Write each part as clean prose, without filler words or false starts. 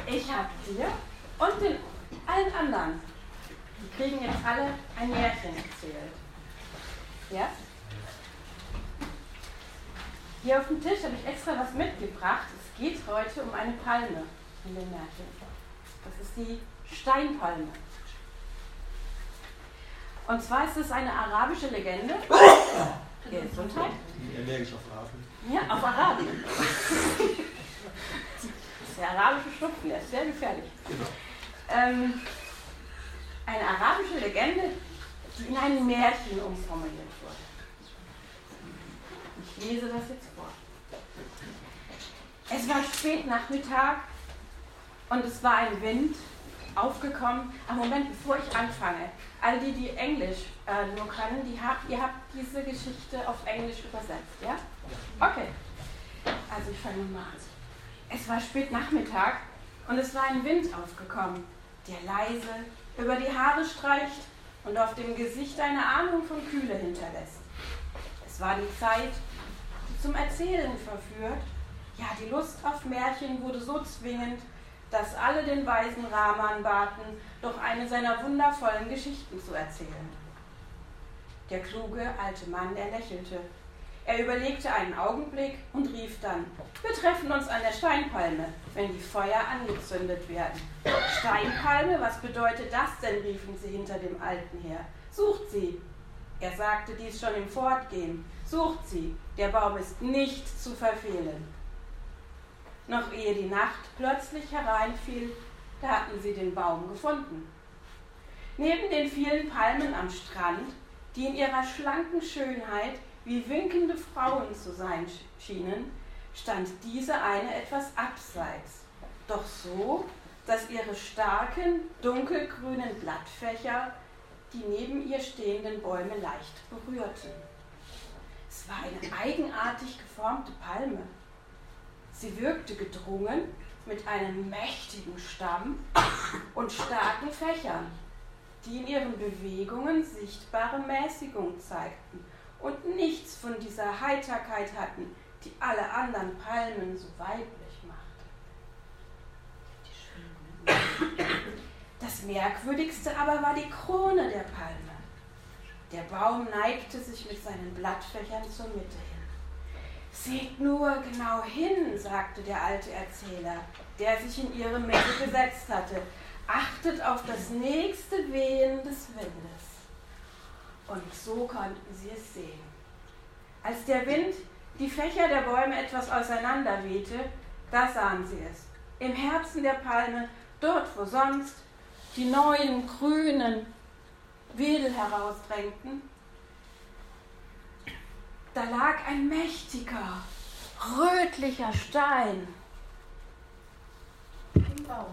Ich habe dir und allen anderen, die kriegen jetzt alle ein Märchen erzählt. Ja? Hier auf dem Tisch habe ich extra was mitgebracht. Es geht heute um eine Palme in den Märchen. Das ist die Steinpalme. Und zwar ist es eine arabische Legende. Gesundheit? Allergisch auf Raben. Ja, auf Arabien. Der arabische Schnupfen, der ist sehr gefährlich. Genau. Eine arabische Legende, die in ein Märchen umformuliert wurde. Ich lese das jetzt vor. Es war spät Nachmittag und es war ein Wind aufgekommen. Ach Moment, bevor ich anfange. All die Englisch nur können, ihr habt diese Geschichte auf Englisch übersetzt, ja? Okay. Also ich fange mal an. Es war spät Nachmittag und es war ein Wind aufgekommen, der leise über die Haare streicht und auf dem Gesicht eine Ahnung von Kühle hinterlässt. Es war die Zeit, die zum Erzählen verführt. Ja, die Lust auf Märchen wurde so zwingend, dass alle den weisen Rahman baten, doch eine seiner wundervollen Geschichten zu erzählen. Der kluge alte Mann, der lächelte. Er überlegte einen Augenblick und rief dann: Wir treffen uns an der Steinpalme, wenn die Feuer angezündet werden. Steinpalme, was bedeutet das denn? Riefen sie hinter dem Alten her. Sucht sie. Er sagte dies schon im Fortgehen. Sucht sie, der Baum ist nicht zu verfehlen. Noch ehe die Nacht plötzlich hereinfiel, da hatten sie den Baum gefunden. Neben den vielen Palmen am Strand, die in ihrer schlanken Schönheit wie winkende Frauen zu sein schienen, stand diese eine etwas abseits, doch so, dass ihre starken, dunkelgrünen Blattfächer die neben ihr stehenden Bäume leicht berührten. Es war eine eigenartig geformte Palme. Sie wirkte gedrungen mit einem mächtigen Stamm und starken Fächern, die in ihren Bewegungen sichtbare Mäßigung zeigten und nichts von dieser Heiterkeit hatten, die alle anderen Palmen so weiblich machte. Das Merkwürdigste aber war die Krone der Palme. Der Baum neigte sich mit seinen Blattfächern zur Mitte hin. Seht nur genau hin, sagte der alte Erzähler, der sich in ihre Mitte gesetzt hatte. Achtet auf das nächste Wehen des Windes. Und so konnten sie es sehen. Als der Wind die Fächer der Bäume etwas auseinander wehte, da sahen sie es. Im Herzen der Palme, dort wo sonst die neuen grünen Wedel herausdrängten, da lag ein mächtiger, rötlicher Stein im Baum.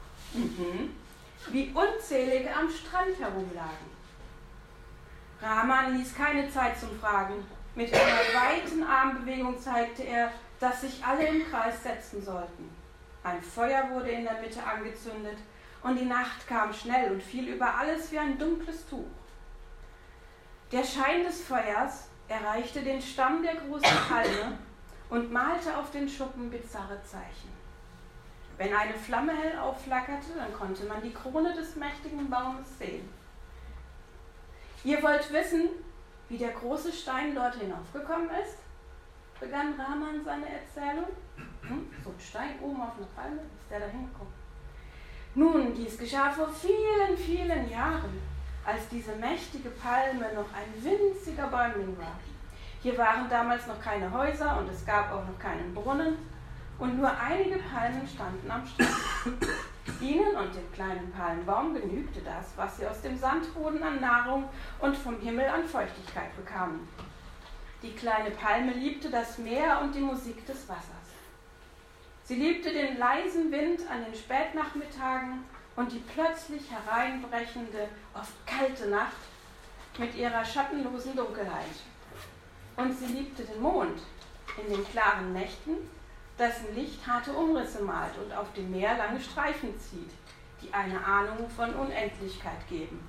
Wie unzählige am Strand herumlagen. Rahman ließ keine Zeit zum Fragen. Mit einer weiten Armbewegung zeigte er, dass sich alle im Kreis setzen sollten. Ein Feuer wurde in der Mitte angezündet und die Nacht kam schnell und fiel über alles wie ein dunkles Tuch. Der Schein des Feuers erreichte den Stamm der großen Palme und malte auf den Schuppen bizarre Zeichen. Wenn eine Flamme hell aufflackerte, dann konnte man die Krone des mächtigen Baumes sehen. Ihr wollt wissen, wie der große Stein dort hinaufgekommen ist? Begann Rahman seine Erzählung. So ein Stein oben auf einer Palme, ist der da hingekommen. Nun, dies geschah vor vielen, vielen Jahren, als diese mächtige Palme noch ein winziger Bäumling war. Hier waren damals noch keine Häuser und es gab auch noch keinen Brunnen und nur einige Palmen standen am Strand. Ihnen und dem kleinen Palmbaum genügte das, was sie aus dem Sandboden an Nahrung und vom Himmel an Feuchtigkeit bekamen. Die kleine Palme liebte das Meer und die Musik des Wassers. Sie liebte den leisen Wind an den Spätnachmittagen und die plötzlich hereinbrechende, oft kalte Nacht mit ihrer schattenlosen Dunkelheit. Und sie liebte den Mond in den klaren Nächten, dessen Licht harte Umrisse malt und auf dem Meer lange Streifen zieht, die eine Ahnung von Unendlichkeit geben.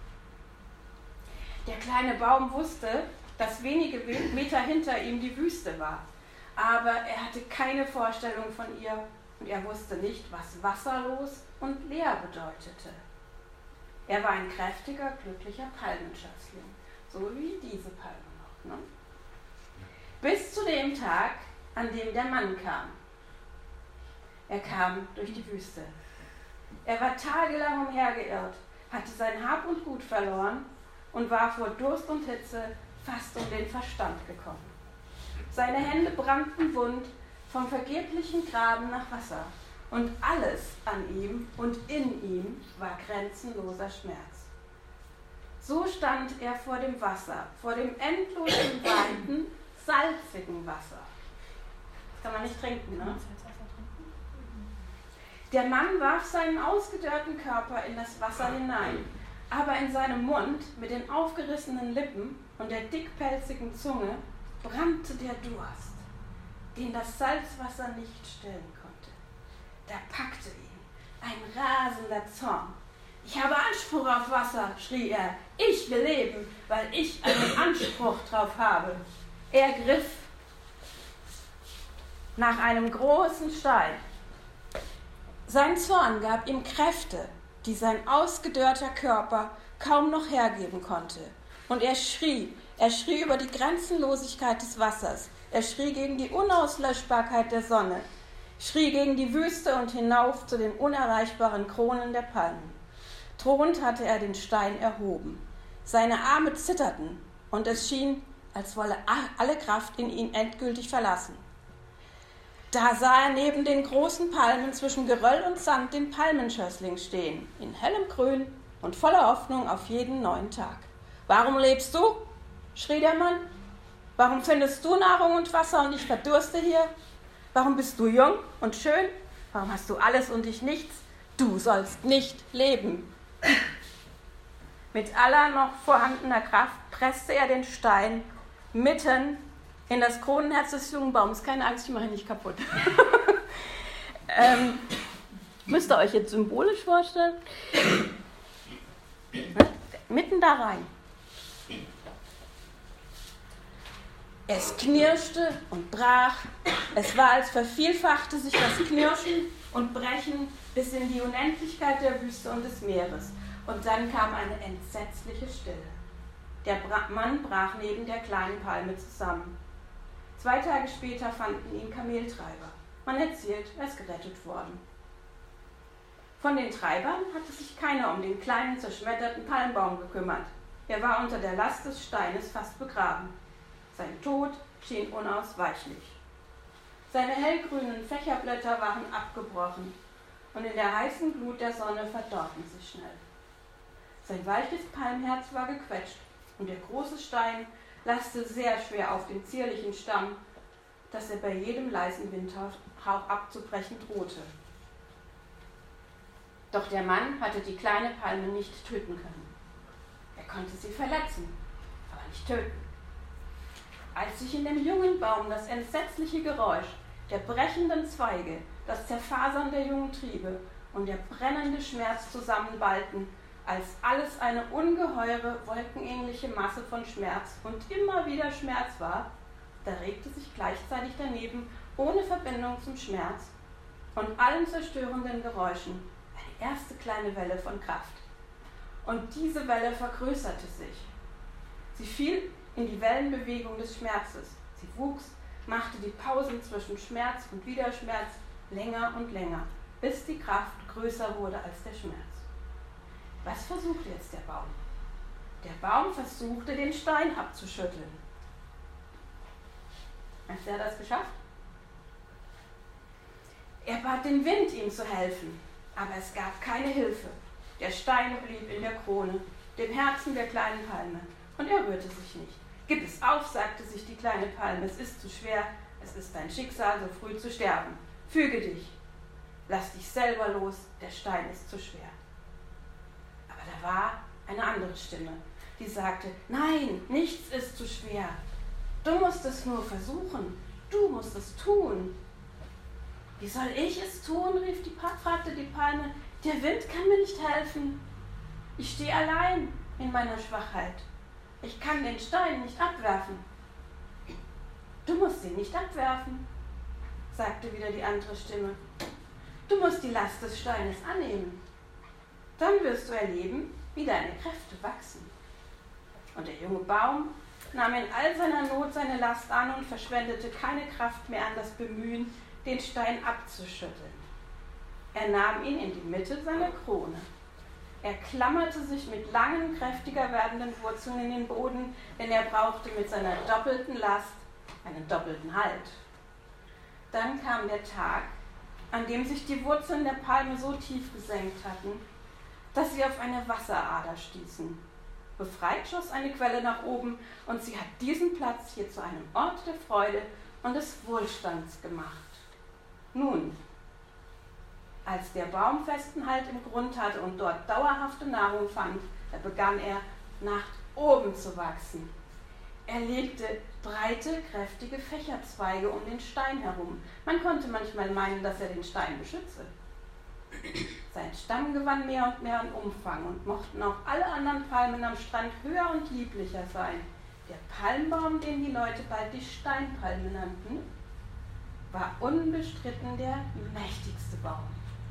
Der kleine Baum wusste, dass wenige Meter hinter ihm die Wüste war, aber er hatte keine Vorstellung von ihr und er wusste nicht, was wasserlos und leer bedeutete. Er war ein kräftiger, glücklicher Palmenschößling, so wie diese Palme noch. Ne? Bis zu dem Tag, an dem der Mann kam. Er kam durch die Wüste. Er war tagelang umhergeirrt, hatte sein Hab und Gut verloren und war vor Durst und Hitze fast um den Verstand gekommen. Seine Hände brannten wund vom vergeblichen Graben nach Wasser und alles an ihm und in ihm war grenzenloser Schmerz. So stand er vor dem Wasser, vor dem endlosen, weiten, salzigen Wasser. Das kann man nicht trinken, ne? Der Mann warf seinen ausgedörrten Körper in das Wasser hinein, aber in seinem Mund mit den aufgerissenen Lippen und der dickpelzigen Zunge brannte der Durst, den das Salzwasser nicht stillen konnte. Da packte ihn ein rasender Zorn. Ich habe Anspruch auf Wasser, schrie er. Ich will leben, weil ich einen Anspruch drauf habe. Er griff nach einem großen Stein. Sein Zorn gab ihm Kräfte, die sein ausgedörrter Körper kaum noch hergeben konnte. Und er schrie über die Grenzenlosigkeit des Wassers. Er schrie gegen die Unauslöschbarkeit der Sonne, schrie gegen die Wüste und hinauf zu den unerreichbaren Kronen der Palmen. Drohend hatte er den Stein erhoben. Seine Arme zitterten und es schien, als wolle alle Kraft in ihn endgültig verlassen. Da sah er neben den großen Palmen zwischen Geröll und Sand den Palmenschößling stehen, in hellem Grün und voller Hoffnung auf jeden neuen Tag. »Warum lebst du?« schrie der Mann. »Warum findest du Nahrung und Wasser und ich verdurste hier? Warum bist du jung und schön? Warum hast du alles und ich nichts? Du sollst nicht leben.« Mit aller noch vorhandener Kraft presste er den Stein mitten in das Kronenherz des jungen Baums. Keine Angst, ich mache ihn nicht kaputt. Müsst ihr euch jetzt symbolisch vorstellen. Mitten da rein. Es knirschte und brach. Es war, als vervielfachte sich das Knirschen und Brechen bis in die Unendlichkeit der Wüste und des Meeres. Und dann kam eine entsetzliche Stille. Der Mann brach neben der kleinen Palme zusammen. 2 Tage später fanden ihn Kameltreiber. Man erzählt, er ist gerettet worden. Von den Treibern hatte sich keiner um den kleinen, zerschmetterten Palmbaum gekümmert. Er war unter der Last des Steines fast begraben. Sein Tod schien unausweichlich. Seine hellgrünen Fächerblätter waren abgebrochen und in der heißen Glut der Sonne verdorrten sie schnell. Sein weiches Palmherz war gequetscht und der große Stein lastete sehr schwer auf den zierlichen Stamm, dass er bei jedem leisen Windhauch abzubrechen drohte. Doch der Mann hatte die kleine Palme nicht töten können. Er konnte sie verletzen, aber nicht töten. Als sich in dem jungen Baum das entsetzliche Geräusch der brechenden Zweige, das Zerfasern der jungen Triebe und der brennende Schmerz zusammenballten, als alles eine ungeheure, wolkenähnliche Masse von Schmerz und immer wieder Schmerz war, da regte sich gleichzeitig daneben, ohne Verbindung zum Schmerz und allen zerstörenden Geräuschen, eine erste kleine Welle von Kraft. Und diese Welle vergrößerte sich. Sie fiel in die Wellenbewegung des Schmerzes. Sie wuchs, machte die Pausen zwischen Schmerz und Widerschmerz länger und länger, bis die Kraft größer wurde als der Schmerz. Was versuchte jetzt der Baum? Der Baum versuchte, den Stein abzuschütteln. Hat er das geschafft? Er bat den Wind, ihm zu helfen, aber es gab keine Hilfe. Der Stein blieb in der Krone, dem Herzen der kleinen Palme, und er rührte sich nicht. Gib es auf, sagte sich die kleine Palme, es ist zu schwer, es ist dein Schicksal, so früh zu sterben. Füge dich, lass dich selber los, der Stein ist zu schwer. Aber da war eine andere Stimme, die sagte, nein, nichts ist zu schwer. Du musst es nur versuchen, du musst es tun. Wie soll ich es tun, fragte die Palme. Der Wind kann mir nicht helfen. Ich stehe allein in meiner Schwachheit. Ich kann den Stein nicht abwerfen. Du musst ihn nicht abwerfen, sagte wieder die andere Stimme. Du musst die Last des Steines annehmen. Dann wirst du erleben, wie deine Kräfte wachsen. Und der junge Baum nahm in all seiner Not seine Last an und verschwendete keine Kraft mehr an das Bemühen, den Stein abzuschütteln. Er nahm ihn in die Mitte seiner Krone. Er klammerte sich mit langen, kräftiger werdenden Wurzeln in den Boden, denn er brauchte mit seiner doppelten Last einen doppelten Halt. Dann kam der Tag, an dem sich die Wurzeln der Palme so tief gesenkt hatten, dass sie auf eine Wasserader stießen. Befreit schoss eine Quelle nach oben und sie hat diesen Platz hier zu einem Ort der Freude und des Wohlstands gemacht. Nun, als der Baum festen Halt im Grund hatte und dort dauerhafte Nahrung fand, da begann er nach oben zu wachsen. Er legte breite, kräftige Fächerzweige um den Stein herum. Man konnte manchmal meinen, dass er den Stein beschütze. Sein Stamm gewann mehr und mehr an Umfang und mochten auch alle anderen Palmen am Strand höher und lieblicher sein. Der Palmbaum, den die Leute bald die Steinpalme nannten, war unbestritten der mächtigste Baum.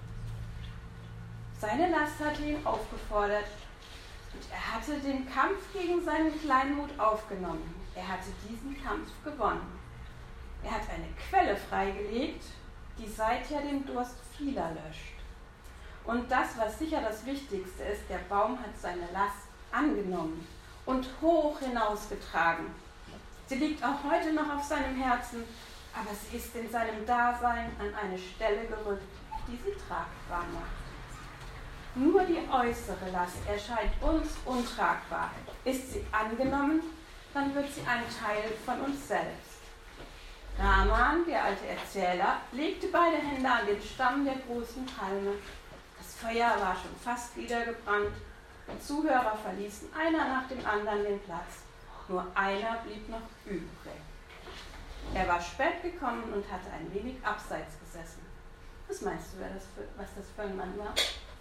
Seine Last hatte ihn aufgefordert und er hatte den Kampf gegen seinen Kleinmut aufgenommen. Er hatte diesen Kampf gewonnen. Er hat eine Quelle freigelegt, die seither den Durst vieler löscht. Und das, was sicher das Wichtigste ist, der Baum hat seine Last angenommen und hoch hinausgetragen. Sie liegt auch heute noch auf seinem Herzen, aber sie ist in seinem Dasein an eine Stelle gerückt, die sie tragbar macht. Nur die äußere Last erscheint uns untragbar. Ist sie angenommen, dann wird sie ein Teil von uns selbst. Raman, der alte Erzähler, legte beide Hände an den Stamm der großen Palme. Das Feuer war schon fast niedergebrannt. Die Zuhörer verließen einer nach dem anderen den Platz. Nur einer blieb noch übrig. Er war spät gekommen und hatte ein wenig abseits gesessen. Was meinst du, was das für ein Mann war?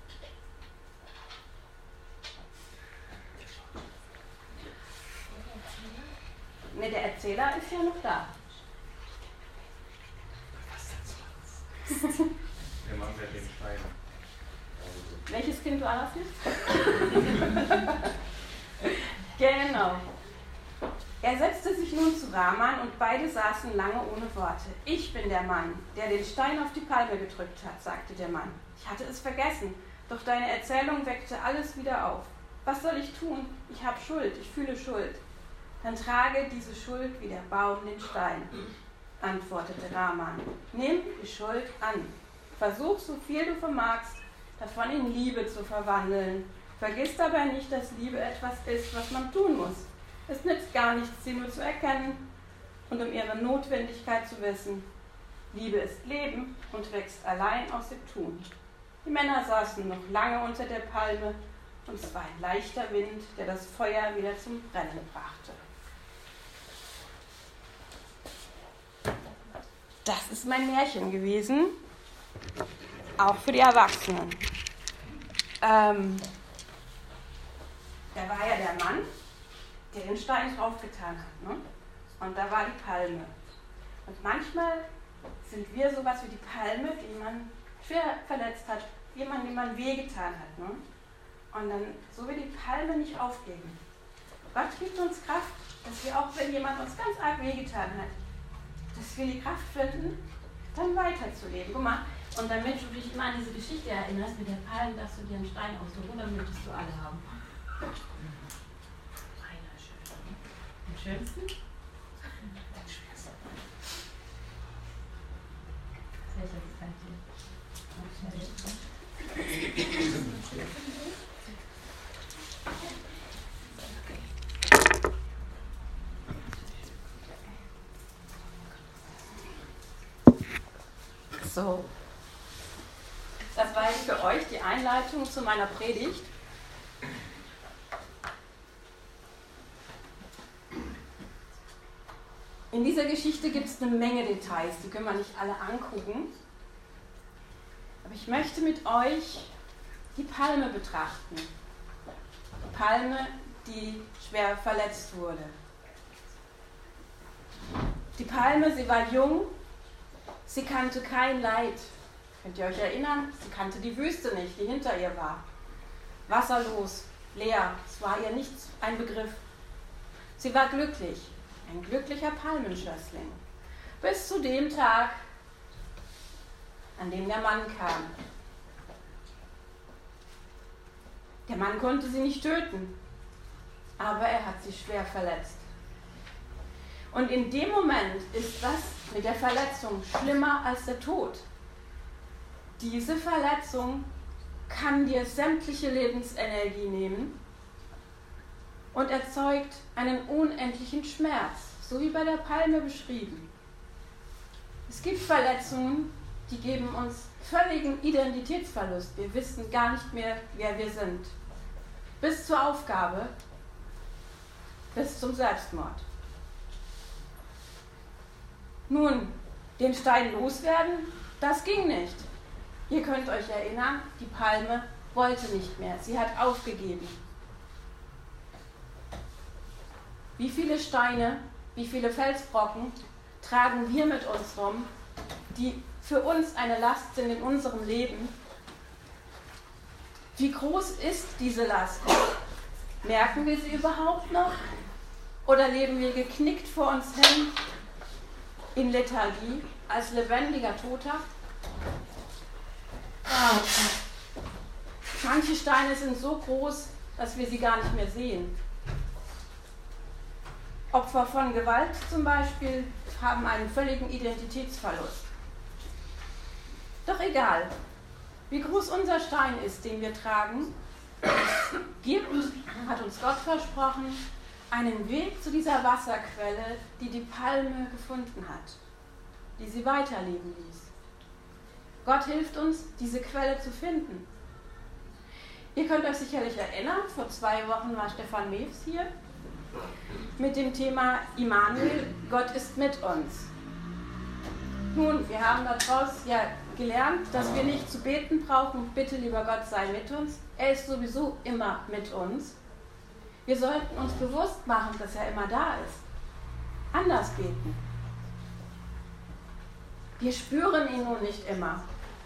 Ne, der Erzähler ist ja noch da. Der Mann mit dem Stein. Welches Kind war das jetzt? Genau. Er setzte sich nun zu Raman und beide saßen lange ohne Worte. Ich bin der Mann, der den Stein auf die Palme gedrückt hat, sagte der Mann. Ich hatte es vergessen, doch deine Erzählung weckte alles wieder auf. Was soll ich tun? Ich habe Schuld, ich fühle Schuld. Dann trage diese Schuld wie der Baum den Stein, antwortete Raman. Nimm die Schuld an. Versuch, so viel du vermagst, davon in Liebe zu verwandeln. Vergiss dabei nicht, dass Liebe etwas ist, was man tun muss. Es nützt gar nichts, sie nur zu erkennen und um ihre Notwendigkeit zu wissen. Liebe ist Leben und wächst allein aus dem Tun. Die Männer saßen noch lange unter der Palme und es war ein leichter Wind, der das Feuer wieder zum Brennen brachte. Das ist mein Märchen gewesen, auch für die Erwachsenen. Da war ja der Mann, der den Stein draufgetan hat, ne? Und da war die Palme. Und manchmal sind wir sowas wie die Palme, die man schwer verletzt hat, jemand, dem man wehgetan hat. Ne? Und dann so wie die Palme nicht aufgeben. Gott gibt uns Kraft, dass wir auch, wenn jemand uns ganz arg wehgetan hat, dass wir die Kraft finden, dann weiterzuleben. Guck mal, und damit du dich immer an diese Geschichte erinnerst, mit der Palme darfst du dir einen Stein aussuchen, dann möchtest du alle haben. Einer schön. Den schönsten? Den schwersten. Welcher gefällt dir? So, das war jetzt für euch die Einleitung zu meiner Predigt. In dieser Geschichte gibt es eine Menge Details, die können wir nicht alle angucken. Aber ich möchte mit euch die Palme betrachten. Die Palme, die schwer verletzt wurde. Die Palme, sie war jung, sie kannte kein Leid. Könnt ihr euch erinnern? Sie kannte die Wüste nicht, die hinter ihr war. Wasserlos, leer, es war ihr nichts ein Begriff. Sie war glücklich, ein glücklicher Palmenschössling. Bis zu dem Tag, an dem der Mann kam. Der Mann konnte sie nicht töten, aber er hat sie schwer verletzt. Und in dem Moment ist das mit der Verletzung schlimmer als der Tod. Diese Verletzung kann dir sämtliche Lebensenergie nehmen und erzeugt einen unendlichen Schmerz, so wie bei der Palme beschrieben. Es gibt Verletzungen, die geben uns völligen Identitätsverlust. Wir wissen gar nicht mehr, wer wir sind. Bis zur Aufgabe, bis zum Selbstmord. Nun, den Stein loswerden, das ging nicht. Ihr könnt euch erinnern, die Palme wollte nicht mehr. Sie hat aufgegeben. Wie viele Steine, wie viele Felsbrocken tragen wir mit uns rum, die für uns eine Last sind in unserem Leben? Wie groß ist diese Last? Merken wir sie überhaupt noch? Oder leben wir geknickt vor uns hin in Lethargie als lebendiger Toter? Manche Steine sind so groß, dass wir sie gar nicht mehr sehen. Opfer von Gewalt zum Beispiel haben einen völligen Identitätsverlust. Doch egal, wie groß unser Stein ist, den wir tragen, es gibt, hat uns Gott versprochen, einen Weg zu dieser Wasserquelle, die die Palme gefunden hat, die sie weiterleben ließ. Gott hilft uns, diese Quelle zu finden. Ihr könnt euch sicherlich erinnern, vor 2 Wochen war Stefan Mews hier mit dem Thema Immanuel, Gott ist mit uns. Nun, wir haben daraus ja gelernt, dass wir nicht zu beten brauchen, bitte lieber Gott sei mit uns. Er ist sowieso immer mit uns. Wir sollten uns bewusst machen, dass er immer da ist. Anders beten. Wir spüren ihn nun nicht immer.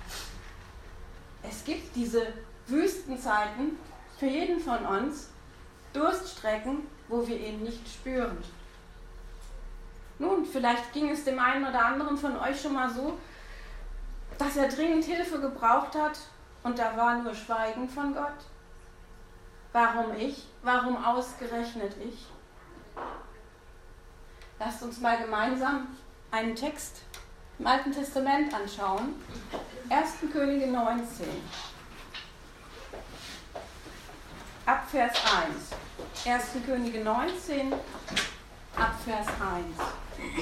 Es gibt diese Wüstenzeiten für jeden von uns, Durststrecken, wo wir ihn nicht spüren. Nun, vielleicht ging es dem einen oder anderen von euch schon mal so, dass er dringend Hilfe gebraucht hat und da war nur Schweigen von Gott. Warum ich? Warum ausgerechnet ich? Lasst uns mal gemeinsam einen Text im Alten Testament anschauen. 1. Könige 19. Ab Vers 1. 1. Könige 19, ab Vers 1.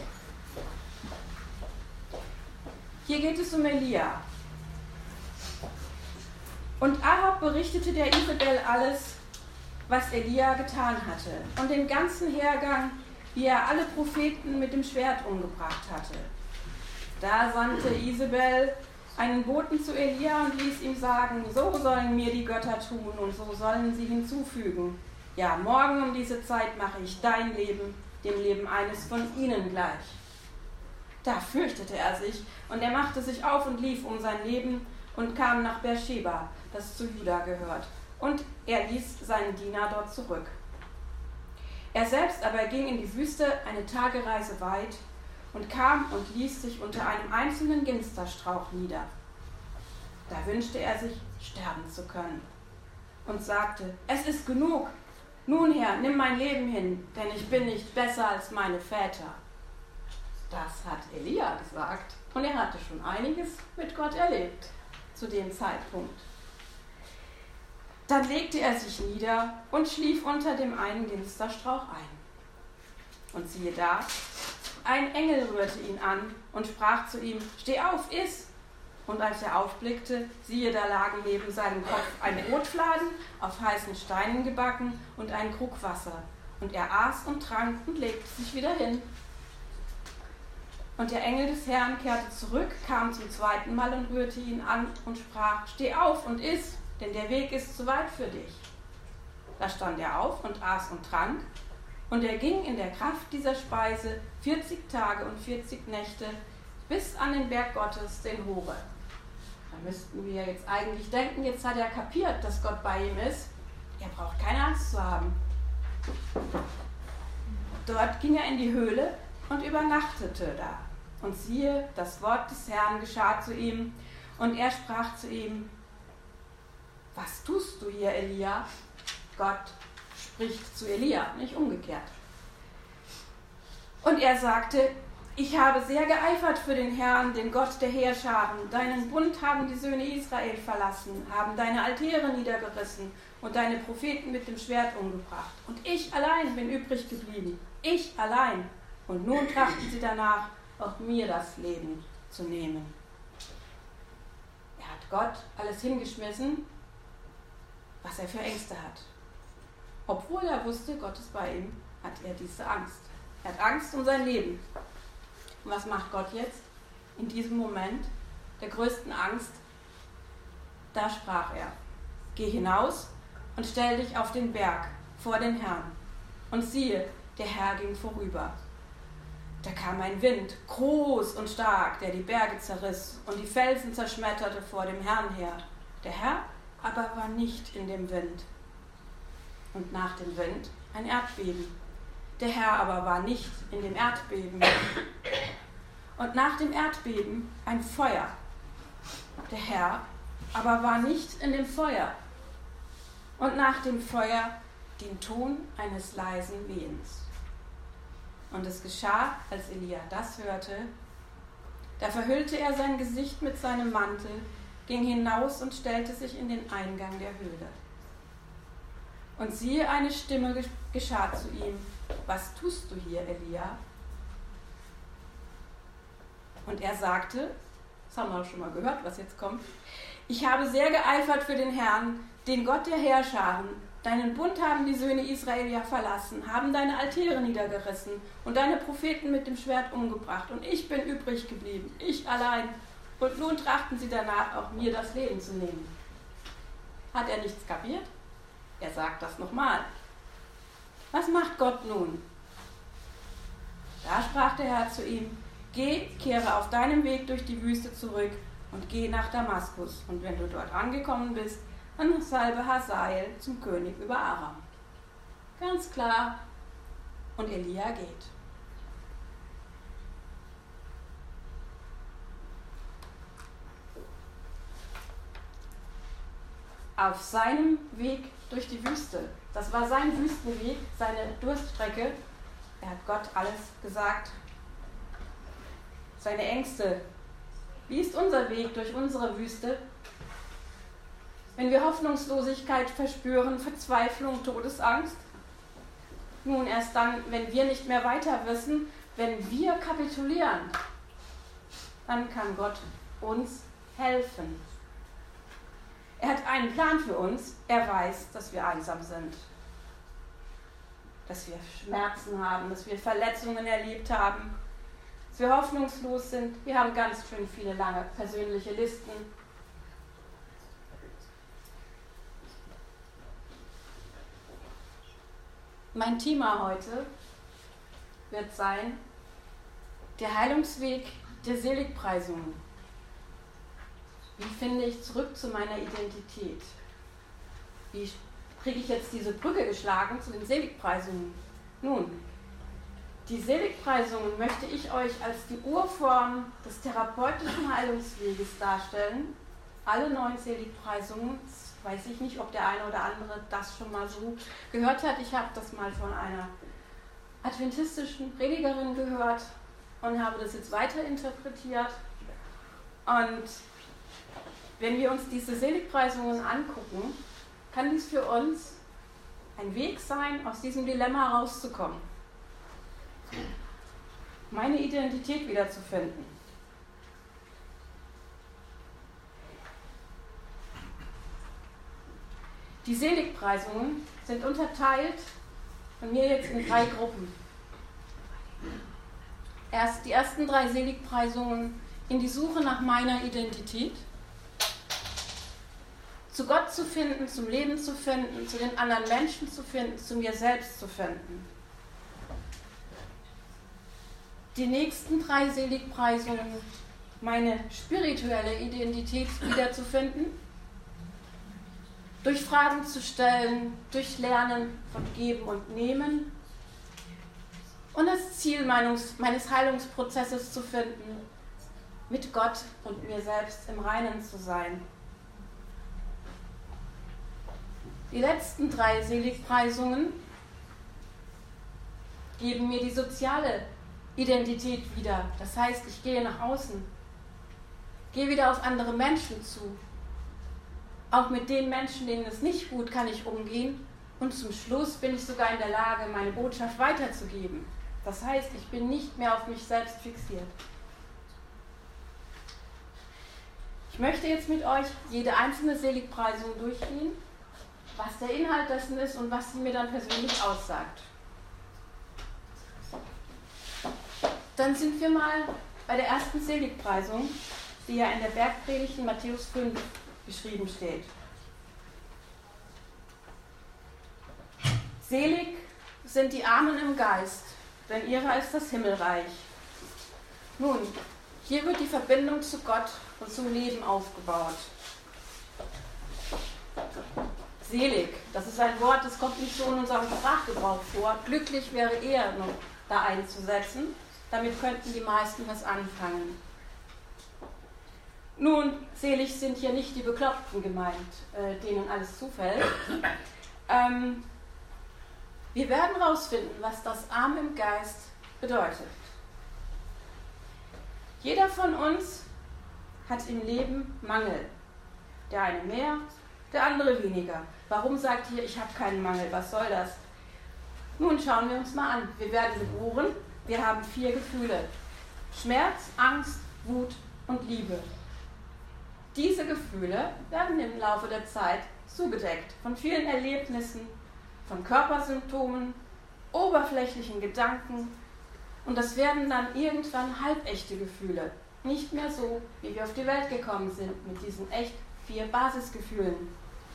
Hier geht es um Elia. Und Ahab berichtete der Isabel alles, was Elia getan hatte, und den ganzen Hergang, wie er alle Propheten mit dem Schwert umgebracht hatte. Da sandte Isabel einen Boten zu Elia und ließ ihm sagen, so sollen mir die Götter tun und so sollen sie hinzufügen. Ja, morgen um diese Zeit mache ich dein Leben dem Leben eines von ihnen gleich. Da fürchtete er sich und er machte sich auf und lief um sein Leben und kam nach Beersheba, das zu Juda gehört, und er ließ seinen Diener dort zurück. Er selbst aber ging in die Wüste eine Tagereise weit und kam und ließ sich unter einem einzelnen Ginsterstrauch nieder. Da wünschte er sich, sterben zu können und sagte, es ist genug, nun Herr, nimm mein Leben hin, denn ich bin nicht besser als meine Väter. Das hat Elia gesagt und er hatte schon einiges mit Gott erlebt zu dem Zeitpunkt. Dann legte er sich nieder und schlief unter dem einen Ginsterstrauch ein. Und siehe da, ein Engel rührte ihn an und sprach zu ihm, steh auf, iss! Und als er aufblickte, siehe, da lagen neben seinem Kopf ein Brotfladen, auf heißen Steinen gebacken und ein Krug Wasser. Und er aß und trank und legte sich wieder hin. Und der Engel des Herrn kehrte zurück, kam zum 2. Mal und rührte ihn an und sprach, steh auf und iss, denn der Weg ist zu weit für dich. Da stand er auf und aß und trank, und er ging in der Kraft dieser Speise 40 Tage und 40 Nächte bis an den Berg Gottes, den Horeb. Da müssten wir jetzt eigentlich denken, jetzt hat er kapiert, dass Gott bei ihm ist. Er braucht keine Angst zu haben. Dort ging er in die Höhle und übernachtete da. Und siehe, das Wort des Herrn geschah zu ihm, und er sprach zu ihm: Was tust du hier, Elia? Gott spricht zu Elia, nicht umgekehrt. Und er sagte: Ich habe sehr geeifert für den Herrn, den Gott der Heerscharen. Deinen Bund haben die Söhne Israel verlassen, haben deine Altäre niedergerissen und deine Propheten mit dem Schwert umgebracht. Und ich allein bin übrig geblieben. Ich allein. Und nun trachten sie danach, auch mir das Leben zu nehmen. Er hat Gott alles hingeschmissen, was er für Ängste hat. Obwohl er wusste, Gott ist bei ihm, hat er diese Angst. Er hat Angst um sein Leben. Und was macht Gott jetzt? In diesem Moment der größten Angst, da sprach er: Geh hinaus und stell dich auf den Berg vor den Herrn. Und siehe, der Herr ging vorüber. Da kam ein Wind, groß und stark, der die Berge zerriss und die Felsen zerschmetterte vor dem Herrn her. Der Herr aber war nicht in dem Wind. Und nach dem Wind ein Erdbeben. Der Herr aber war nicht in dem Erdbeben. Und nach dem Erdbeben ein Feuer. Der Herr aber war nicht in dem Feuer. Und nach dem Feuer den Ton eines leisen Wehens. Und es geschah, als Elia das hörte, da verhüllte er sein Gesicht mit seinem Mantel, ging hinaus und stellte sich in den Eingang der Höhle. Und siehe, eine Stimme geschah zu ihm: Was tust du hier, Elia? Und er sagte, das haben wir auch schon mal gehört, was jetzt kommt: Ich habe sehr geeifert für den Herrn, den Gott der Heerscharen. Deinen Bund haben die Söhne Israel ja verlassen, haben deine Altäre niedergerissen und deine Propheten mit dem Schwert umgebracht. Und ich bin übrig geblieben, ich allein. Und nun trachten sie danach, auch mir das Leben zu nehmen. Hat er nichts kapiert? Er sagt das nochmal. Was macht Gott nun? Da sprach der Herr zu ihm: Geh, kehre auf deinem Weg durch die Wüste zurück und geh nach Damaskus. Und wenn du dort angekommen bist, dann salbe Hazael zum König über Aram. Ganz klar. Und Elia geht. Auf seinem Weg durch die Wüste. Das war sein Wüstenweg, seine Durststrecke. Er hat Gott alles gesagt. Seine Ängste. Wie ist unser Weg durch unsere Wüste? Wenn wir Hoffnungslosigkeit verspüren, Verzweiflung, Todesangst? Nun, erst dann, wenn wir nicht mehr weiter wissen, wenn wir kapitulieren, dann kann Gott uns helfen. Er hat einen Plan für uns. Er weiß, dass wir einsam sind, dass wir Schmerzen haben, dass wir Verletzungen erlebt haben, dass wir hoffnungslos sind. Wir haben ganz schön viele lange persönliche Listen. Mein Thema heute wird sein: der Heilungsweg der Seligpreisungen. Wie finde ich zurück zu meiner Identität? Wie kriege ich jetzt diese Brücke geschlagen zu den Seligpreisungen? Nun, die Seligpreisungen möchte ich euch als die Urform des therapeutischen Heilungsweges darstellen. Alle 9 Seligpreisungen, weiß ich nicht, ob der eine oder andere das schon mal so gehört hat. Ich habe das mal von einer adventistischen Predigerin gehört und habe das jetzt weiter interpretiert. Und wenn wir uns diese Seligpreisungen angucken, kann dies für uns ein Weg sein, aus diesem Dilemma rauszukommen. Meine Identität wiederzufinden. Die Seligpreisungen sind unterteilt von mir jetzt in 3 Gruppen. Die ersten 3 Seligpreisungen in die Suche nach meiner Identität, zu Gott zu finden, zum Leben zu finden, zu den anderen Menschen zu finden, zu mir selbst zu finden. Die nächsten 3 Seligpreisungen meine spirituelle Identität wiederzufinden, durch Fragen zu stellen, durch Lernen von Geben und Nehmen und das Ziel meines Heilungsprozesses zu finden, mit Gott und mir selbst im Reinen zu sein. Die letzten 3 Seligpreisungen geben mir die soziale Identität wieder. Das heißt, ich gehe nach außen, gehe wieder auf andere Menschen zu. Auch mit den Menschen, denen es nicht gut, kann ich umgehen. Und zum Schluss bin ich sogar in der Lage, meine Botschaft weiterzugeben. Das heißt, ich bin nicht mehr auf mich selbst fixiert. Ich möchte jetzt mit euch jede einzelne Seligpreisung durchgehen, was der Inhalt dessen ist und was sie mir dann persönlich aussagt. Dann sind wir mal bei der ersten Seligpreisung, die ja in der Bergpredigt in Matthäus 5 geschrieben steht. Selig sind die Armen im Geist, denn ihrer ist das Himmelreich. Nun, hier wird die Verbindung zu Gott und zum Leben aufgebaut. Selig, das ist ein Wort, das kommt nicht so in unserem Sprachgebrauch vor. Glücklich wäre eher noch da einzusetzen. Damit könnten die meisten was anfangen. Nun, selig sind hier nicht die Bekloppten gemeint, denen alles zufällt. Wir werden herausfinden, was das Arm im Geist bedeutet. Jeder von uns hat im Leben Mangel. Der eine mehr, der andere weniger. Warum sagt ihr, ich habe keinen Mangel? Was soll das? Nun schauen wir uns mal an. Wir werden geboren, wir haben 4 Gefühle. Schmerz, Angst, Wut und Liebe. Diese Gefühle werden im Laufe der Zeit zugedeckt von vielen Erlebnissen, von Körpersymptomen, oberflächlichen Gedanken und das werden dann irgendwann halbechte Gefühle. Nicht mehr so, wie wir auf die Welt gekommen sind, mit diesen echt 4 Basisgefühlen.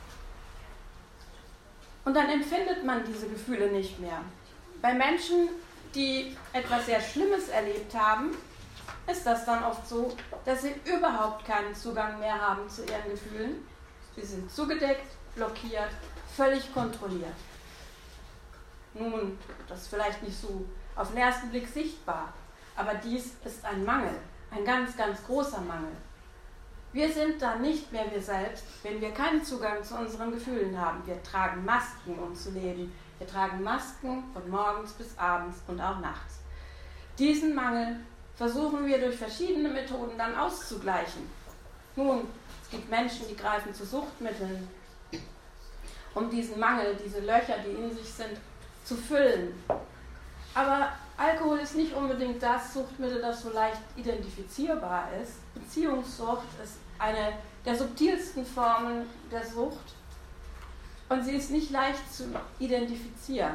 Und dann empfindet man diese Gefühle nicht mehr. Bei Menschen, die etwas sehr Schlimmes erlebt haben, ist das dann oft so, dass sie überhaupt keinen Zugang mehr haben zu ihren Gefühlen. Sie sind zugedeckt, blockiert, völlig kontrolliert. Nun, das ist vielleicht nicht so auf den ersten Blick sichtbar, aber dies ist ein Mangel, ein ganz, ganz großer Mangel. Wir sind dann nicht mehr wir selbst, wenn wir keinen Zugang zu unseren Gefühlen haben. Wir tragen Masken, um zu leben. Wir tragen Masken von morgens bis abends und auch nachts. Diesen Mangel versuchen wir durch verschiedene Methoden dann auszugleichen. Nun, es gibt Menschen, die greifen zu Suchtmitteln, um diesen Mangel, diese Löcher, die in sich sind, zu füllen. Aber Alkohol ist nicht unbedingt das Suchtmittel, das so leicht identifizierbar ist. Beziehungssucht ist eine der subtilsten Formen der Sucht und sie ist nicht leicht zu identifizieren.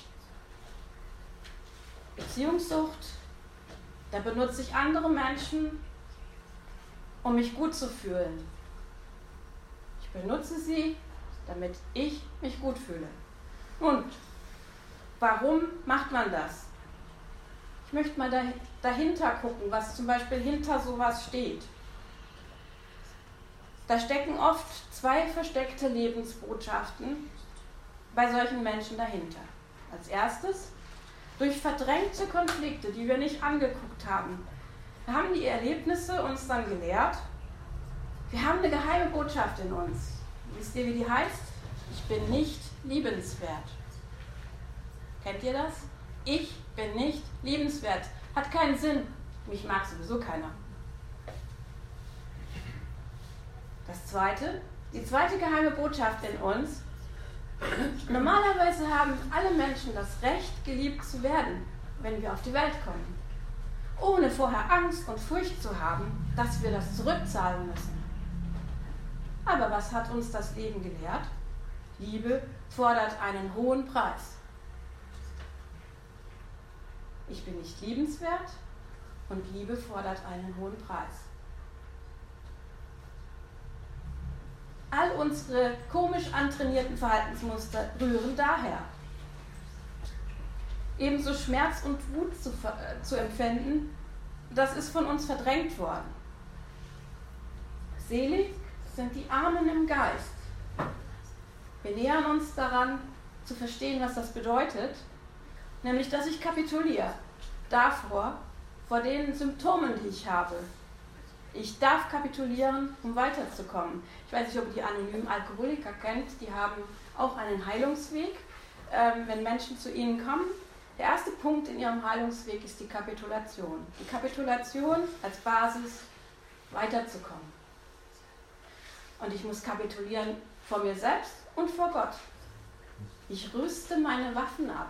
Beziehungssucht, da benutze ich andere Menschen, um mich gut zu fühlen. Ich benutze sie, damit ich mich gut fühle. Und warum macht man das? Ich möchte mal dahinter gucken, was zum Beispiel hinter sowas steht. Da stecken oft 2 versteckte Lebensbotschaften bei solchen Menschen dahinter. Als erstes, durch verdrängte Konflikte, die wir nicht angeguckt haben, haben die Erlebnisse uns dann gelehrt, wir haben eine geheime Botschaft in uns. Wisst ihr, wie die heißt? Ich bin nicht liebenswert. Kennt ihr das? Ich bin nicht liebenswert. Hat keinen Sinn. Mich mag sowieso keiner. Das zweite, die zweite geheime Botschaft in uns. Normalerweise haben alle Menschen das Recht, geliebt zu werden, wenn wir auf die Welt kommen. Ohne vorher Angst und Furcht zu haben, dass wir das zurückzahlen müssen. Aber was hat uns das Leben gelehrt? Liebe fordert einen hohen Preis. Ich bin nicht liebenswert und Liebe fordert einen hohen Preis. All unsere komisch antrainierten Verhaltensmuster rühren daher. Ebenso Schmerz und Wut zu empfinden, das ist von uns verdrängt worden. Selig sind die Armen im Geist. Wir nähern uns daran, zu verstehen, was das bedeutet, nämlich, dass ich kapituliere vor den Symptomen, die ich habe. Ich darf kapitulieren, um weiterzukommen. Ich weiß nicht, ob ihr die anonymen Alkoholiker kennt, die haben auch einen Heilungsweg. Wenn Menschen zu ihnen kommen, der erste Punkt in ihrem Heilungsweg ist die Kapitulation. Die Kapitulation als Basis, weiterzukommen. Und ich muss kapitulieren vor mir selbst und vor Gott. Ich rüste meine Waffen ab.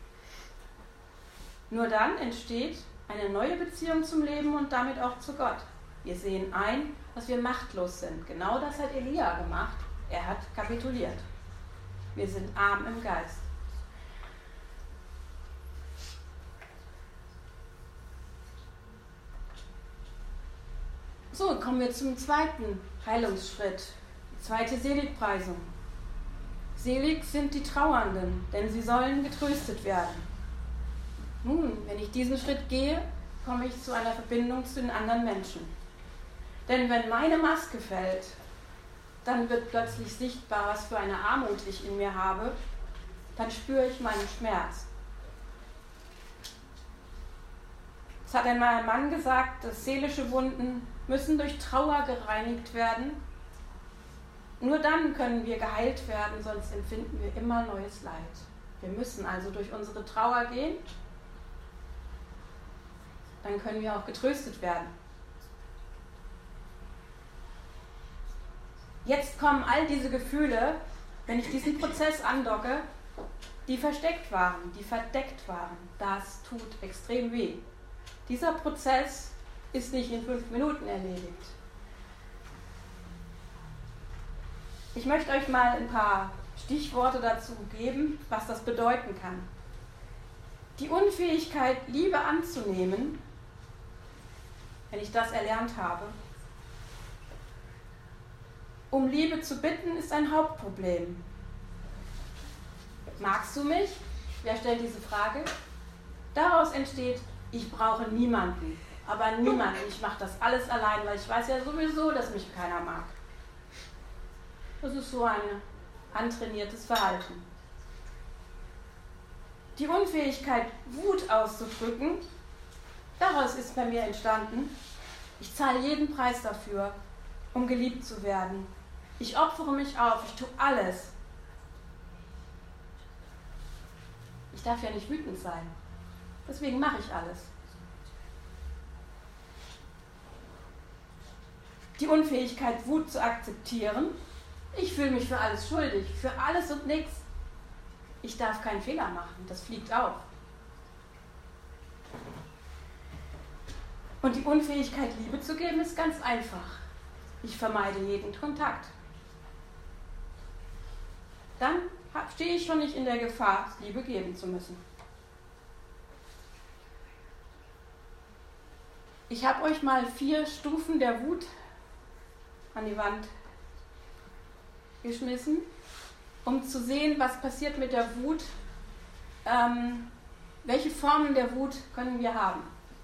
Nur dann entsteht eine neue Beziehung zum Leben und damit auch zu Gott. Wir sehen ein, dass wir machtlos sind. Genau das hat Elia gemacht. Er hat kapituliert. Wir sind arm im Geist. So, kommen wir zum zweiten Heilungsschritt, die zweite Seligpreisung. Selig sind die Trauernden, denn sie sollen getröstet werden. Nun, wenn ich diesen Schritt gehe, komme ich zu einer Verbindung zu den anderen Menschen. Denn wenn meine Maske fällt, dann wird plötzlich sichtbar, was für eine Armut ich in mir habe, dann spüre ich meinen Schmerz. Es hat einmal ein Mann gesagt, dass seelische Wunden müssen durch Trauer gereinigt werden. Nur dann können wir geheilt werden, sonst empfinden wir immer neues Leid. Wir müssen also durch unsere Trauer gehen, dann können wir auch getröstet werden. Jetzt kommen all diese Gefühle, wenn ich diesen Prozess andocke, die versteckt waren, die verdeckt waren. Das tut extrem weh. Dieser Prozess ist nicht in 5 Minuten erledigt. Ich möchte euch mal ein paar Stichworte dazu geben, was das bedeuten kann. Die Unfähigkeit, Liebe anzunehmen, wenn ich das erlernt habe, um Liebe zu bitten, ist ein Hauptproblem. Magst du mich? Wer stellt diese Frage? Daraus entsteht, ich brauche niemanden, aber niemanden. Ich mache das alles allein, weil ich weiß ja sowieso, dass mich keiner mag. Das ist so ein antrainiertes Verhalten. Die Unfähigkeit, Wut auszudrücken, daraus ist bei mir entstanden, ich zahle jeden Preis dafür, um geliebt zu werden. Ich opfere mich auf, ich tue alles. Ich darf ja nicht wütend sein. Deswegen mache ich alles. Die Unfähigkeit, Wut zu akzeptieren. Ich fühle mich für alles schuldig, für alles und nichts. Ich darf keinen Fehler machen, das fliegt auf. Und die Unfähigkeit, Liebe zu geben, ist ganz einfach. Ich vermeide jeden Kontakt. Dann stehe ich schon nicht in der Gefahr, Liebe geben zu müssen. Ich habe euch mal 4 Stufen der Wut an die Wand geschmissen, um zu sehen, was passiert mit der Wut, welche Formen der Wut können wir haben.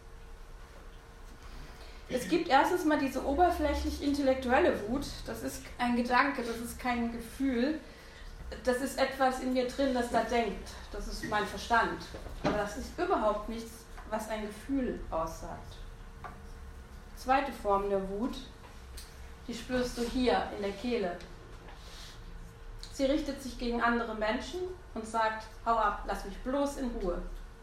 Es gibt erstens mal diese oberflächlich-intellektuelle Wut, das ist ein Gedanke, das ist kein Gefühl, das ist etwas in mir drin, das da denkt, das ist mein Verstand, aber das ist überhaupt nichts, was ein Gefühl aussagt. Zweite Form der Wut, die spürst du hier in der Kehle. Sie richtet sich gegen andere Menschen und sagt, hau ab, lass mich bloß in Ruhe.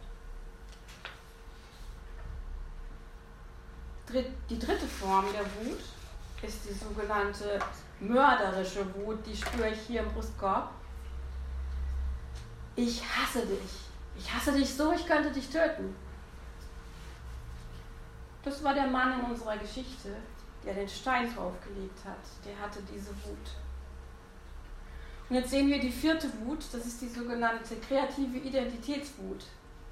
Die dritte Form der Wut ist die sogenannte mörderische Wut, die spüre ich hier im Brustkorb. Ich hasse dich. Ich hasse dich so, ich könnte dich töten. Das war der Mann in unserer Geschichte, der den Stein draufgelegt hat. Der hatte diese Wut. Und jetzt sehen wir die 4. Wut, das ist die sogenannte kreative Identitätswut.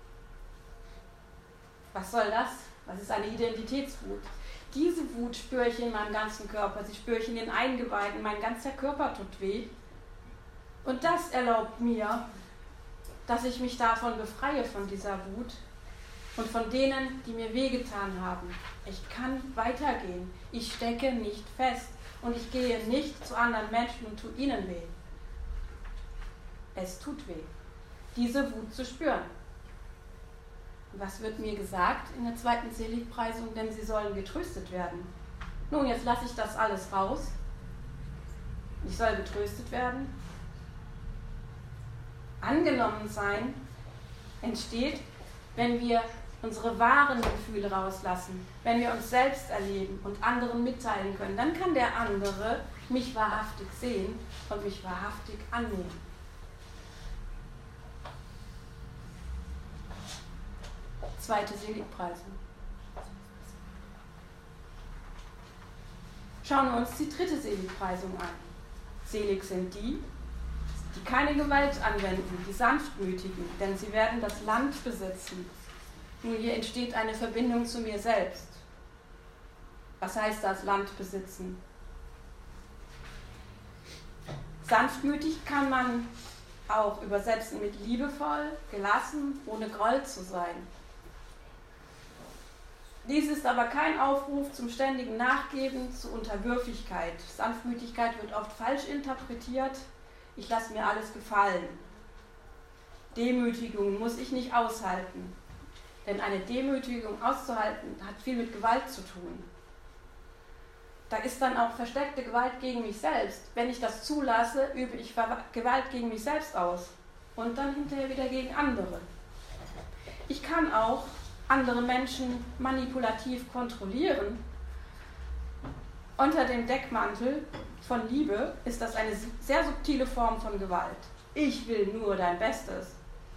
Was soll das? Was ist eine Identitätswut? Diese Wut spüre ich in meinem ganzen Körper, sie spüre ich in den Eingeweiden, mein ganzer Körper tut weh. Und das erlaubt mir, dass ich mich davon befreie, von dieser Wut und von denen, die mir wehgetan haben. Ich kann weitergehen, ich stecke nicht fest. und ich gehe nicht zu anderen Menschen und tue ihnen weh. Es tut weh, diese Wut zu spüren. Und was wird mir gesagt in der zweiten Seligpreisung? Denn sie sollen getröstet werden. Nun, jetzt lasse ich das alles raus. Ich soll getröstet werden. Angenommen sein entsteht, wenn wir unsere wahren Gefühle rauslassen, wenn wir uns selbst erleben und anderen mitteilen können, dann kann der andere mich wahrhaftig sehen und mich wahrhaftig annehmen. Zweite Seligpreisung. Schauen wir uns die dritte Seligpreisung an. Selig sind die keine Gewalt anwenden, die Sanftmütigen, denn sie werden das Land besitzen. Nun, hier entsteht eine Verbindung zu mir selbst. Was heißt das, Land besitzen? Sanftmütig kann man auch übersetzen mit liebevoll, gelassen, ohne Groll zu sein. Dies ist aber kein Aufruf zum ständigen Nachgeben, zu Unterwürfigkeit. Sanftmütigkeit wird oft falsch interpretiert. Ich lasse mir alles gefallen. Demütigung muss ich nicht aushalten. Denn eine Demütigung auszuhalten, hat viel mit Gewalt zu tun. Da ist dann auch versteckte Gewalt gegen mich selbst. Wenn ich das zulasse, übe ich Gewalt gegen mich selbst aus. Und dann hinterher wieder gegen andere. Ich kann auch andere Menschen manipulativ kontrollieren. Unter dem Deckmantel von Liebe ist das eine sehr subtile Form von Gewalt. Ich will nur dein Bestes.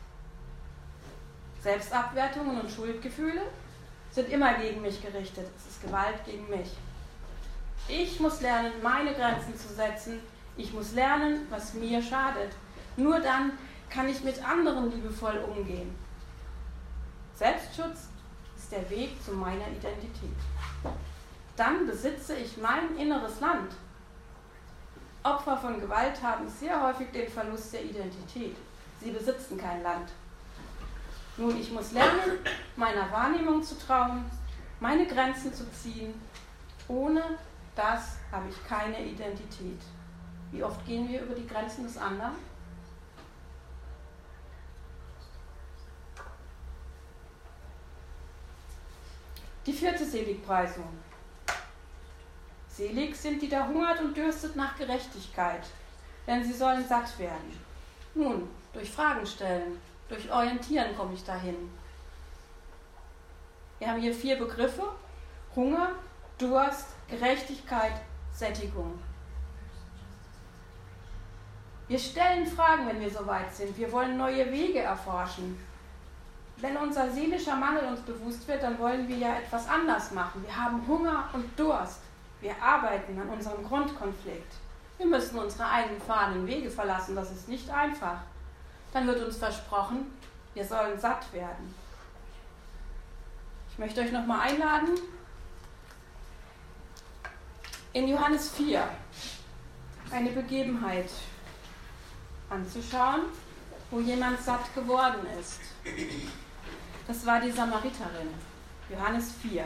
Selbstabwertungen und Schuldgefühle sind immer gegen mich gerichtet. Es ist Gewalt gegen mich. Ich muss lernen, meine Grenzen zu setzen. Ich muss lernen, was mir schadet. Nur dann kann ich mit anderen liebevoll umgehen. Selbstschutz ist der Weg zu meiner Identität. Dann besitze ich mein inneres Land. Opfer von Gewalt haben sehr häufig den Verlust der Identität. Sie besitzen kein Land. Nun, ich muss lernen, meiner Wahrnehmung zu trauen, meine Grenzen zu ziehen. Ohne das habe ich keine Identität. Wie oft gehen wir über die Grenzen des anderen? Die vierte Seligpreisung. Selig sind die, da hungert und dürstet nach Gerechtigkeit, denn sie sollen satt werden. Nun, durch Fragen stellen, durch Orientieren komme ich dahin. Wir haben hier 4 Begriffe: Hunger, Durst, Gerechtigkeit, Sättigung. Wir stellen Fragen, wenn wir soweit sind. Wir wollen neue Wege erforschen. Wenn unser seelischer Mangel uns bewusst wird, dann wollen wir ja etwas anders machen. Wir haben Hunger und Durst. Wir arbeiten an unserem Grundkonflikt. Wir müssen unsere eigenen fahrenden Wege verlassen. Das ist nicht einfach. Dann wird uns versprochen, wir sollen satt werden. Ich möchte euch nochmal einladen, in Johannes 4 eine Begebenheit anzuschauen, wo jemand satt geworden ist. Das war die Samariterin. Johannes 4.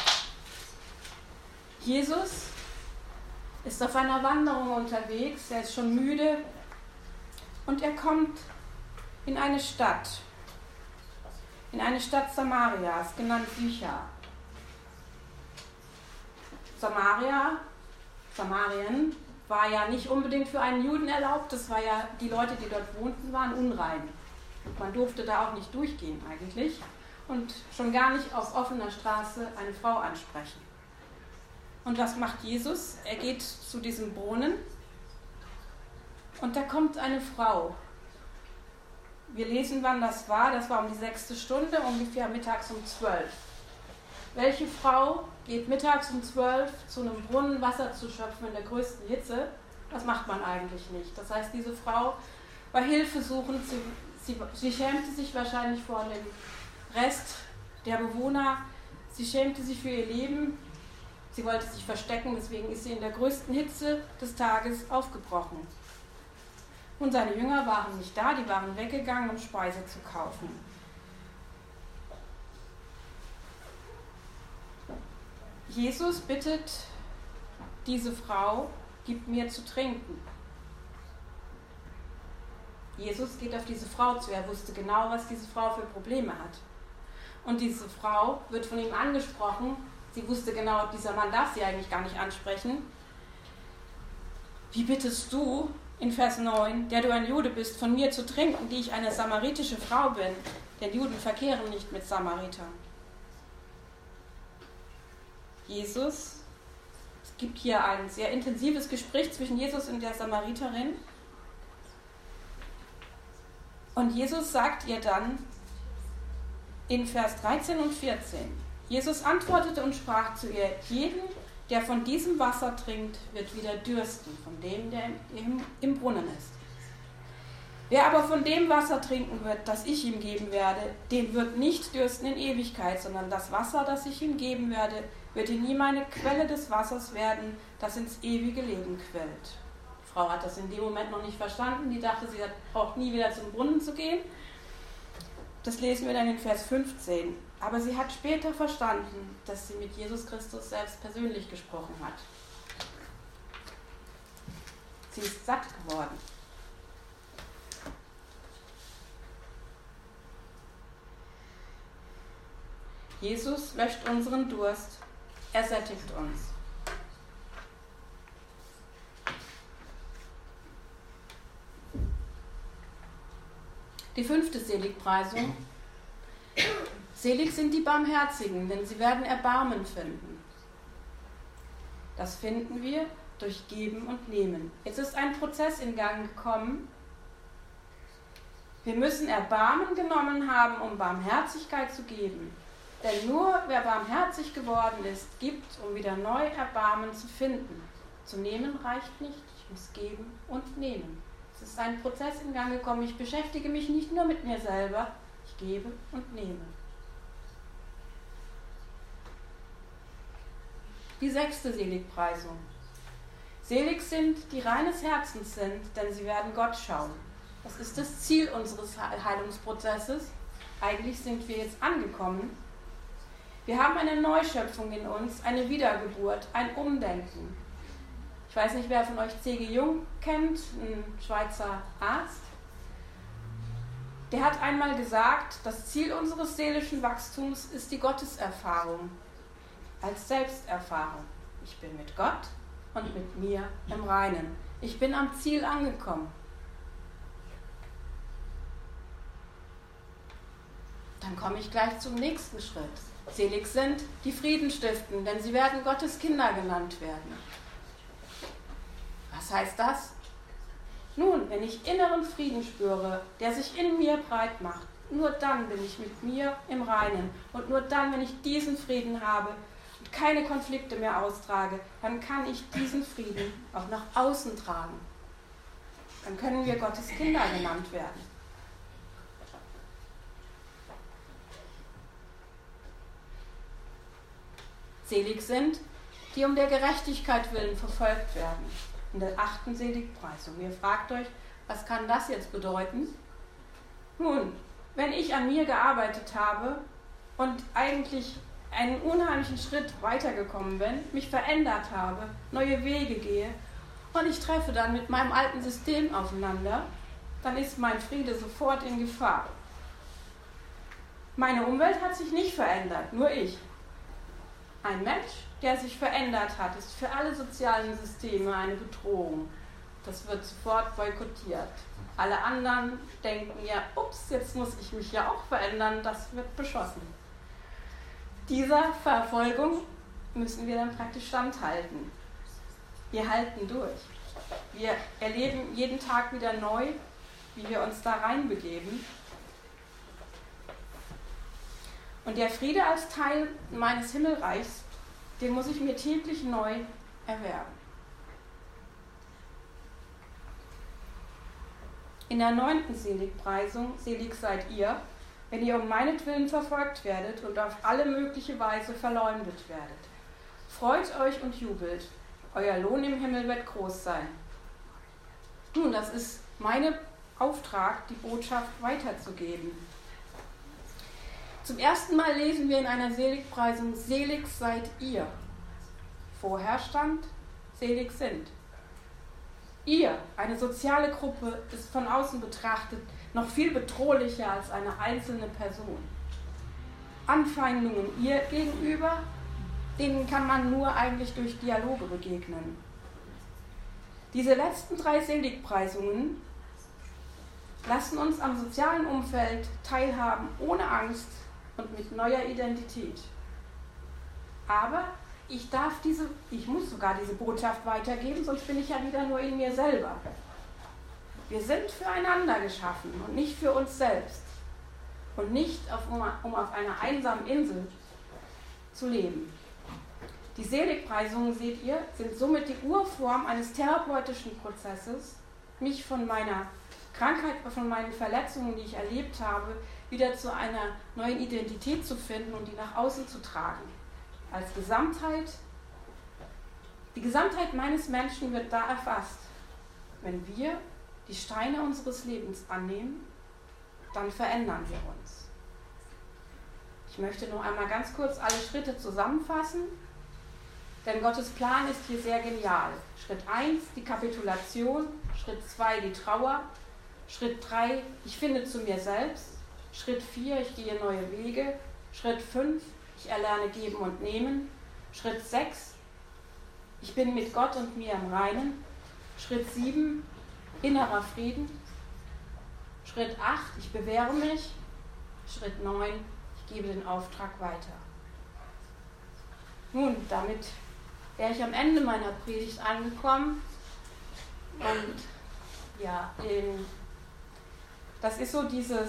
Jesus ist auf einer Wanderung unterwegs, er ist schon müde und er kommt in eine Stadt Samarias, genannt Sychar. Samarien war ja nicht unbedingt für einen Juden erlaubt, das war ja, die Leute, die dort wohnten, waren unrein. Man durfte da auch nicht durchgehen eigentlich und schon gar nicht auf offener Straße eine Frau ansprechen. Und was macht Jesus? Er geht zu diesem Brunnen und da kommt eine Frau. Wir lesen, wann das war. Das war um die 6. Stunde, ungefähr mittags um 12. Welche Frau geht mittags um 12 zu einem Brunnen Wasser zu schöpfen in der größten Hitze? Das macht man eigentlich nicht. Das heißt, diese Frau war hilfesuchend. Sie schämte sich wahrscheinlich vor dem Rest der Bewohner. Sie schämte sich für ihr Leben. Sie wollte sich verstecken, deswegen ist sie in der größten Hitze des Tages aufgebrochen. Und seine Jünger waren nicht da, die waren weggegangen, um Speise zu kaufen. Jesus bittet diese Frau gibt mir zu trinken. Jesus geht auf diese Frau zu. Er wusste genau, was diese Frau für Probleme hat. Und diese Frau wird von ihm angesprochen. Sie wusste genau, dieser Mann darf sie eigentlich gar nicht ansprechen. Wie bittest du, in Vers 9, der du ein Jude bist, von mir zu trinken, die ich eine samaritische Frau bin? Denn Juden verkehren nicht mit Samaritern. Jesus, es gibt hier ein sehr intensives Gespräch zwischen Jesus und der Samariterin. Und Jesus sagt ihr dann in Vers 13 und 14, Jesus antwortete und sprach zu ihr, jeden, der von diesem Wasser trinkt, wird wieder dürsten, von dem, der im Brunnen ist. Wer aber von dem Wasser trinken wird, das ich ihm geben werde, den wird nicht dürsten in Ewigkeit, sondern das Wasser, das ich ihm geben werde, wird in ihm eine Quelle des Wassers werden, das ins ewige Leben quillt. Die Frau hat das in dem Moment noch nicht verstanden, die dachte, sie braucht nie wieder zum Brunnen zu gehen. Das lesen wir dann in Vers 15. Aber sie hat später verstanden, dass sie mit Jesus Christus selbst persönlich gesprochen hat. Sie ist satt geworden. Jesus löscht unseren Durst, er sättigt uns. Die 5. Seligpreisung. Selig sind die Barmherzigen, denn sie werden Erbarmen finden. Das finden wir durch Geben und Nehmen. Jetzt ist ein Prozess in Gang gekommen. Wir müssen Erbarmen genommen haben, um Barmherzigkeit zu geben. Denn nur wer barmherzig geworden ist, gibt, um wieder neu Erbarmen zu finden. Zu nehmen reicht nicht, ich muss geben und nehmen. Es ist ein Prozess in Gang gekommen. Ich beschäftige mich nicht nur mit mir selber, ich gebe und nehme. Die 6. Seligpreisung. Selig sind, die reines Herzens sind, denn sie werden Gott schauen. Das ist das Ziel unseres Heilungsprozesses. Eigentlich sind wir jetzt angekommen. Wir haben eine Neuschöpfung in uns, eine Wiedergeburt, ein Umdenken. Ich weiß nicht, wer von euch C.G. Jung kennt, ein Schweizer Arzt. Der hat einmal gesagt, das Ziel unseres seelischen Wachstums ist die Gotteserfahrung als Selbsterfahrung. Ich bin mit Gott und mit mir im Reinen. Ich bin am Ziel angekommen. Dann komme ich gleich zum nächsten Schritt. Selig sind, die Frieden stiften, denn sie werden Gottes Kinder genannt werden. Was heißt das? Nun, wenn ich inneren Frieden spüre, der sich in mir breit macht, nur dann bin ich mit mir im Reinen. Und nur dann, wenn ich diesen Frieden habe und keine Konflikte mehr austrage, dann kann ich diesen Frieden auch nach außen tragen. Dann können wir Gottes Kinder genannt werden. Selig sind, die um der Gerechtigkeit willen verfolgt werden. In der 8. Seligpreisung. Ihr fragt euch, was kann das jetzt bedeuten? Nun, wenn ich an mir gearbeitet habe und eigentlich einen unheimlichen Schritt weitergekommen bin, mich verändert habe, neue Wege gehe und ich treffe dann mit meinem alten System aufeinander, dann ist mein Friede sofort in Gefahr. Meine Umwelt hat sich nicht verändert, nur ich. Ein Mensch, der sich verändert hat, ist für alle sozialen Systeme eine Bedrohung. Das wird sofort boykottiert. Alle anderen denken ja, ups, jetzt muss ich mich ja auch verändern, das wird beschossen. Dieser Verfolgung müssen wir dann praktisch standhalten. Wir halten durch. Wir erleben jeden Tag wieder neu, wie wir uns da reinbegeben. Und der Friede als Teil meines Himmelreichs, den muss ich mir täglich neu erwerben. In der 9. Seligpreisung, selig seid ihr, wenn ihr um meinetwillen verfolgt werdet und auf alle mögliche Weise verleumdet werdet. Freut euch und jubelt, euer Lohn im Himmel wird groß sein. Nun, das ist mein Auftrag, die Botschaft weiterzugeben. Zum ersten Mal lesen wir in einer Seligpreisung, selig seid ihr. Vorher stand, selig sind. Ihr, eine soziale Gruppe, ist von außen betrachtet noch viel bedrohlicher als eine einzelne Person. Anfeindungen ihr gegenüber, denen kann man nur eigentlich durch Dialoge begegnen. Diese letzten 3 Seligpreisungen lassen uns am sozialen Umfeld teilhaben, ohne Angst und mit neuer Identität. Aber ich muss sogar diese Botschaft weitergeben, sonst bin ich ja wieder nur in mir selber. Wir sind füreinander geschaffen und nicht für uns selbst. Und nicht, um auf einer einsamen Insel zu leben. Die Seligpreisungen, seht ihr, sind somit die Urform eines therapeutischen Prozesses, mich von meiner Krankheit, von meinen Verletzungen, die ich erlebt habe, wieder zu einer neuen Identität zu finden und die nach außen zu tragen. Als Gesamtheit. Die Gesamtheit meines Menschen wird da erfasst. Wenn wir die Steine unseres Lebens annehmen, dann verändern wir uns. Ich möchte noch einmal ganz kurz alle Schritte zusammenfassen, denn Gottes Plan ist hier sehr genial. Schritt 1, die Kapitulation. Schritt 2, die Trauer. Schritt 3, ich finde zu mir selbst. Schritt 4, ich gehe neue Wege. Schritt 5, ich erlerne geben und nehmen. Schritt 6, ich bin mit Gott und mir im Reinen. Schritt 7, innerer Frieden. Schritt 8, ich bewähre mich. Schritt 9, ich gebe den Auftrag weiter. Nun, damit wäre ich am Ende meiner Predigt angekommen. Und ja, das ist so diese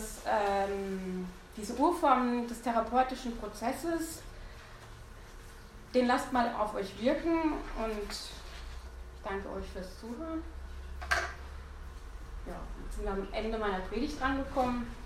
Urform des therapeutischen Prozesses. Den lasst mal auf euch wirken und ich danke euch fürs Zuhören. Ja, jetzt sind wir am Ende meiner Predigt angekommen.